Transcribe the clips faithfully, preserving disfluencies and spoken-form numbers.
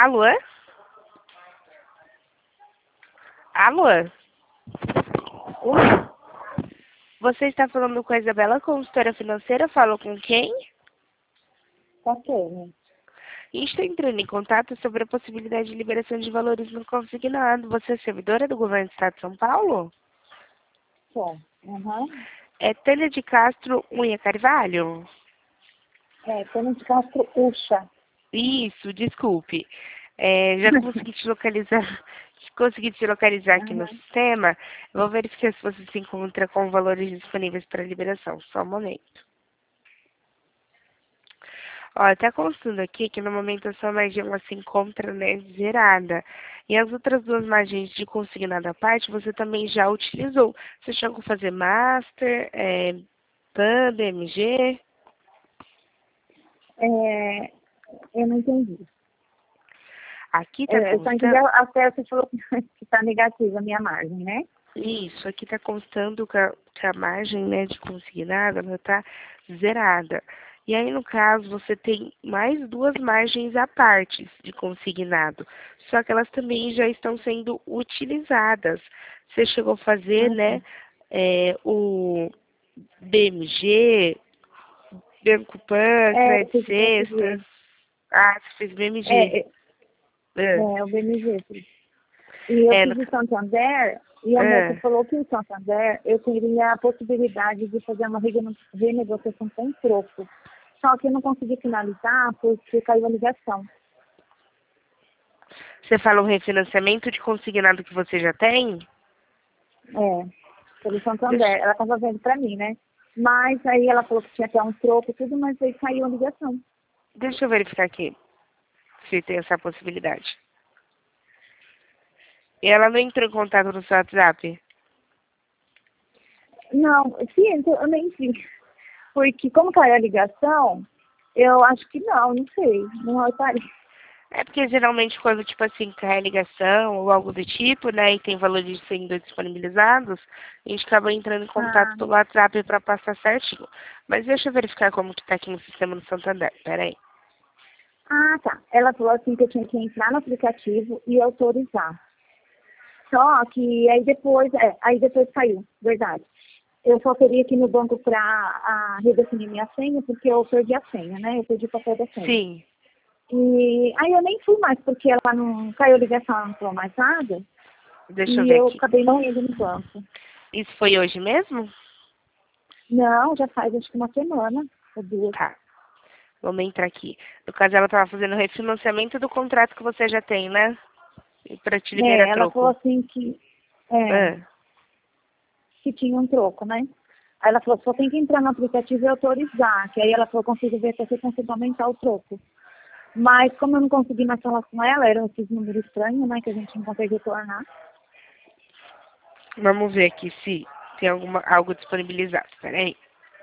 Alô? Alô? Oi, Você está falando com a Isabela, consultora financeira? Falou com quem? tá quem? E estou entrando em contato sobre a possibilidade de liberação de valores no consignado. Você é servidora do governo do Estado de São Paulo? Só. Uhum. É Tânia de Castro Unha Carvalho? É, Tânia de Castro Ucha. Isso, desculpe. É, já consegui te localizar, consegui te localizar aqui no Uhum. sistema. Eu vou verificar se você se encontra com valores disponíveis para liberação. Só um momento. Ó, está constando aqui que no momento a sua margem ela se encontra, né, zerada. E as outras duas margens de consignado à parte você também já utilizou. Você chegou a fazer Master, é, P A M, B M G? É, eu não entendi. Aqui está É, eu só entendi constando. até você falou que está negativa a minha margem, né? Isso, aqui está constando que a, que a margem, né, de consignado ela está zerada. E aí, no caso, você tem mais duas margens à parte de consignado, só que elas também já estão sendo utilizadas. Você chegou a fazer, Ah, né, sim. é, o B M G, Banco Pan, É, eu Crédito fiz o B M G. Sexta. Ah, você fez B M G. É, é, Ah, é, o B M G. Fiz. E eu é, fiz no, o ca- Santander, e a moça ah, falou que o Santander, eu teria a possibilidade de fazer uma rene- renegociação com troco. Só que eu não consegui finalizar porque caiu a ligação. você fala um refinanciamento de consignado que você já tem? É, pelo Santander. Deixa, Ela estava vendo para mim, né? Mas aí ela falou que tinha até um troco e tudo, mas aí caiu a ligação. deixa eu verificar aqui se tem essa possibilidade. E ela não entrou em contato no seu WhatsApp? Não, sim, eu nem vi. Porque como caiu a ligação, eu acho que não, não sei. Não reparei. É porque geralmente quando, tipo assim, cai a ligação ou algo do tipo, né, e tem valores sendo disponibilizados, a gente acaba entrando em contato Ah, pelo WhatsApp para passar certinho. Mas deixa eu verificar como que tá aqui no sistema do Santander. Pera aí. ah, tá. Ela falou assim que eu tinha que entrar no aplicativo e autorizar. Só que aí depois, é, aí depois caiu, verdade. Eu só teria que ir no banco para redefinir minha senha, porque eu perdi a senha, né? Eu perdi o papel da senha. Sim. E aí eu nem fui mais, porque ela não caiu a ligação, ela não falou mais nada. Deixa eu E ver eu aqui. acabei não indo no banco. Isso foi hoje mesmo? Não, já faz acho que uma semana ou duas. Tá. Vamos entrar aqui. No caso, ela estava fazendo o refinanciamento do contrato que você já tem, né? E para te liberar É, ela falou troco. assim que, é, Ah, que tinha um troco, né? Aí ela falou, só tem que entrar no aplicativo e autorizar, que aí ela falou, consigo ver se você consegue aumentar o troco. Mas como eu não consegui mais falar com ela, eram esses números estranhos, né, que a gente não consegue retornar. vamos ver aqui se tem alguma, algo disponibilizado. Pera aí.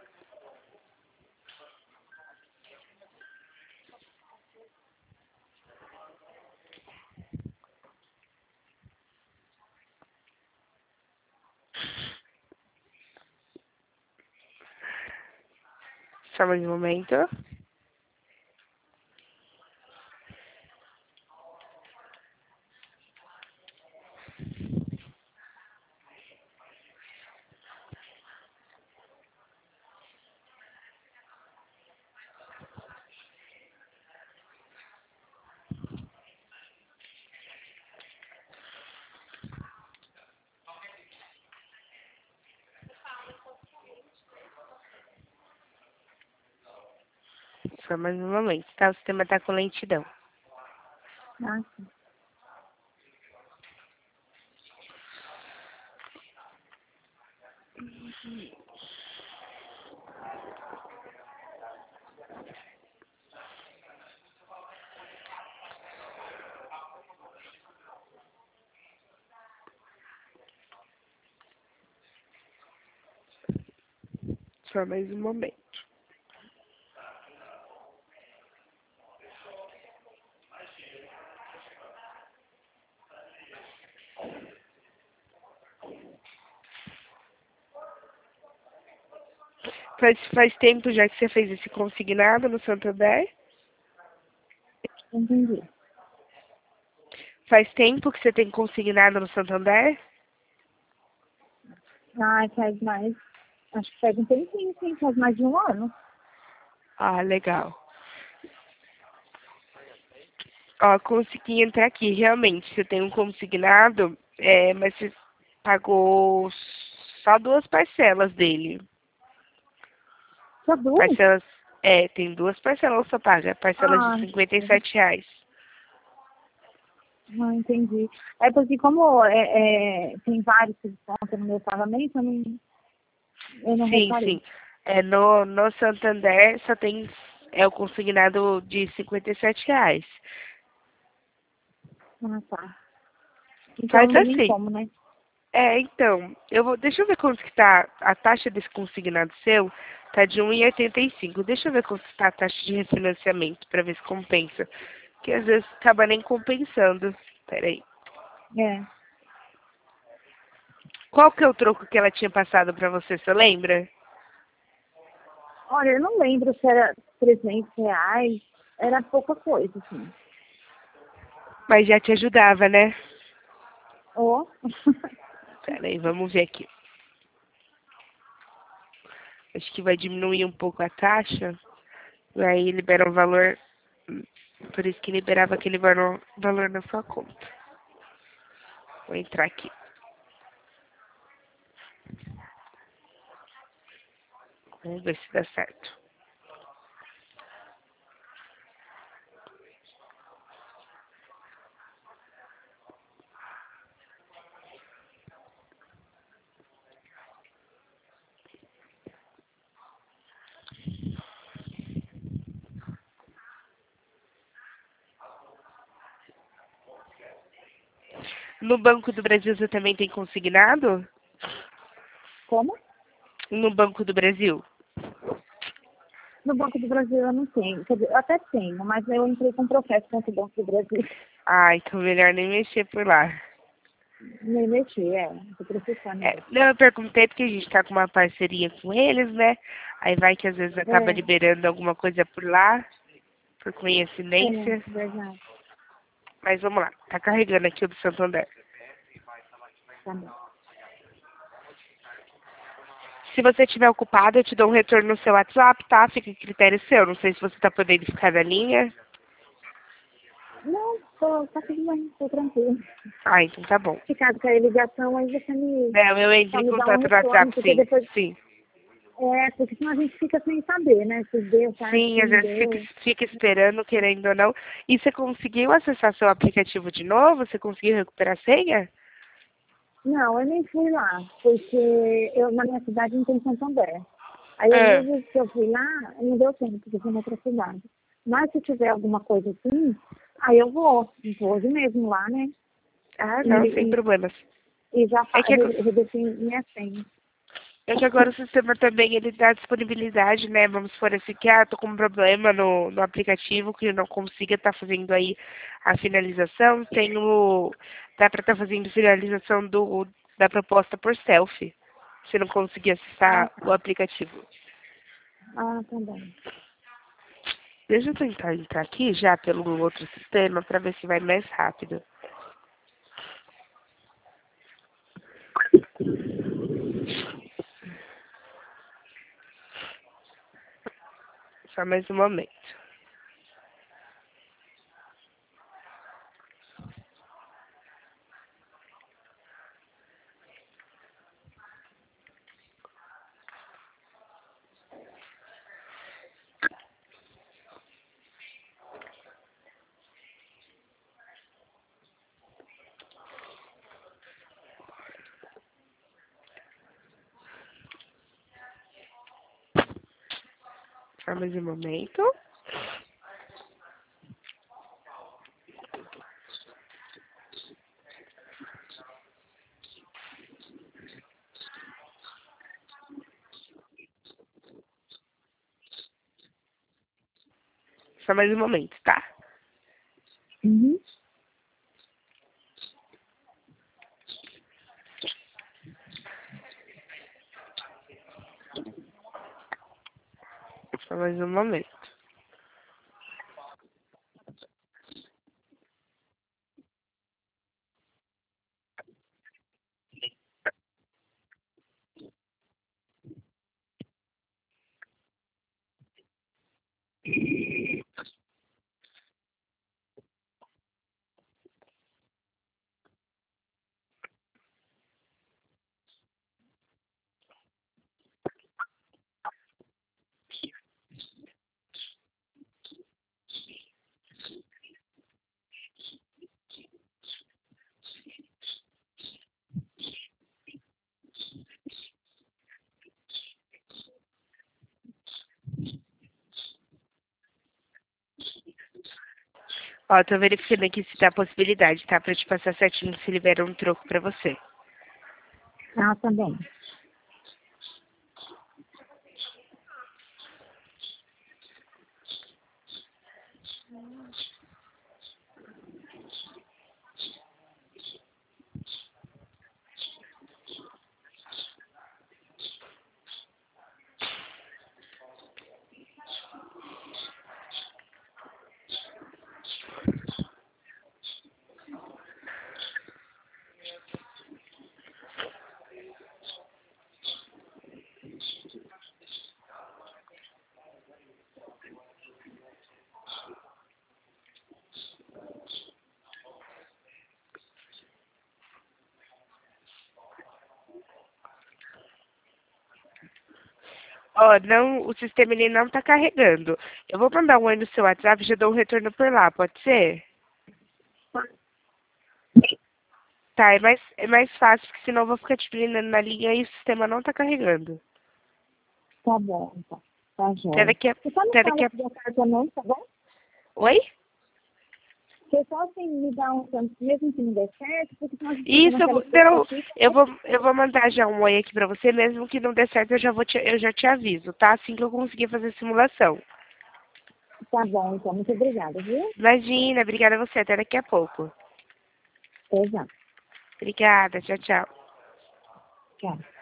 Só mais um momento. Só mais um momento, tá? O sistema tá com lentidão. Ah, sim. Só mais um momento. Faz, faz tempo já que você fez esse consignado no Santander? Entendi. Faz tempo que você tem consignado no Santander? Ah, faz mais. Acho que faz um tempinho, sim, faz mais de um ano. Ah, legal. Ó, consegui entrar aqui. Realmente, você tem um consignado, é, mas você pagou só duas parcelas dele. Só duas? Parcelas, é, tem duas parcelas que você paga. Parcelas de Ah, cinquenta e sete reais. não entendi. É porque como é, é, tem vários que descontam no meu pagamento, eu não, eu não Sim, reparei. sim. É, no, no Santander só tem é o consignado de cinquenta e sete reais. Ah, tá. Então Faz não tem nem assim. como, né? É, então, eu vou, deixa eu ver quanto que tá a taxa desse consignado seu, tá de um e oitenta e cinco. Deixa eu ver quanto tá a taxa de refinanciamento para ver se compensa. Que às vezes acaba nem compensando. Peraí. É. Qual que é o troco que ela tinha passado para você, você lembra? Olha, eu não lembro se era trezentos reais. Era pouca coisa, assim. Mas já te ajudava, né? Ó. Peraí, vamos ver aqui. Acho que vai diminuir um pouco a taxa. E aí libera um valor. Por isso que liberava aquele valor, valor na sua conta. Vou entrar aqui. Vamos ver se dá certo. No Banco do Brasil você também tem consignado? Como? No Banco do Brasil? No Banco do Brasil eu não tenho. Quer dizer, eu até tenho, mas eu entrei com processo contra o Banco do Brasil. Ah, então melhor nem mexer por lá. Nem mexi, é. Tô processando É, mesmo. não, eu perguntei porque a gente tá com uma parceria com eles, né? Aí vai que às vezes acaba É, liberando alguma coisa por lá, por é, coincidência. verdade. Mas vamos lá, tá carregando aqui o do Santander. Tá bom. Se você estiver ocupado, eu te dou um retorno no seu WhatsApp, tá? Fica a critério seu. Não sei se você tá podendo ficar na linha. Não, tô, tá tudo bem, tô tranquilo. Ah, então tá bom. Se caso cair ligação, aí você me, Não, eu entro só em me dá um contato no retorno, WhatsApp, porque sim. depois, Sim. é, porque senão a gente fica sem saber, né? Se deu certo, se Sim, às não vezes fica, deu. fica esperando, querendo ou não. E você conseguiu acessar seu aplicativo de novo? Você conseguiu recuperar a senha? Não, eu nem fui lá, porque eu, na minha cidade não tem Santander. Aí, às Ah, vezes, que eu fui lá, não deu tempo, porque eu fui em outra cidade. Mas se tiver alguma coisa assim, aí eu vou, vou hoje mesmo lá, né? ah E, não, sem e, problemas. e já É fa- que, ag- re- redefino minha senha. é que agora o sistema também ele dá disponibilidade, né? Vamos supor assim que ah, tô com um problema no, no aplicativo que eu não consiga estar fazendo aí a finalização. Tem o. Dá para estar fazendo finalização do, da proposta por selfie. Se não conseguir Ah, acessar o tá. aplicativo. Ah, tá bom. Deixa eu tentar entrar aqui já pelo outro sistema para ver se vai mais rápido. Só mais um momento. Só mais um momento. Só mais um momento, tá? Uhum. Só mais um momento. Ó, tô verificando aqui se dá possibilidade, tá? Pra te passar certinho se libera um troco pra você. Ah, tá bem. Ó, não, o sistema ele não tá carregando. Eu vou mandar um oi no seu WhatsApp e já dou um retorno por lá, pode ser? Tá, é mais, é mais fácil, porque senão eu vou ficar te brindando na linha e o sistema não tá carregando. Tá bom, então. Tá Até jóia. daqui a... Você só me Até fala daqui a... se der certo ou não, tá bom? Oi? Você só assim me dá um tanto, mesmo que não der certo, porque senão a gente fica Isso, eu naquela vou, não, expectativa, eu né? vou, eu vou mandar já um oi aqui pra você, mesmo que não dê certo, eu já vou te, eu já te aviso, tá? Assim que eu conseguir fazer a simulação. Tá bom, então. Muito obrigada, viu? Imagina, obrigada a você, até daqui a pouco. Até já. Obrigada, tchau, tchau. Tchau.